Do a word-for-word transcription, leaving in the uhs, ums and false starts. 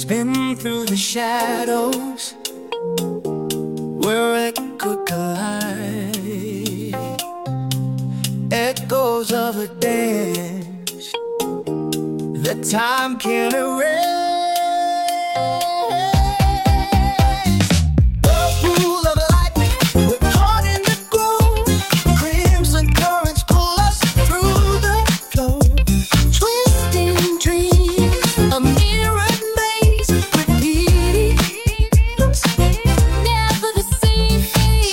spin through the shadows where it could collide. Echoes of a dance that time can't erase.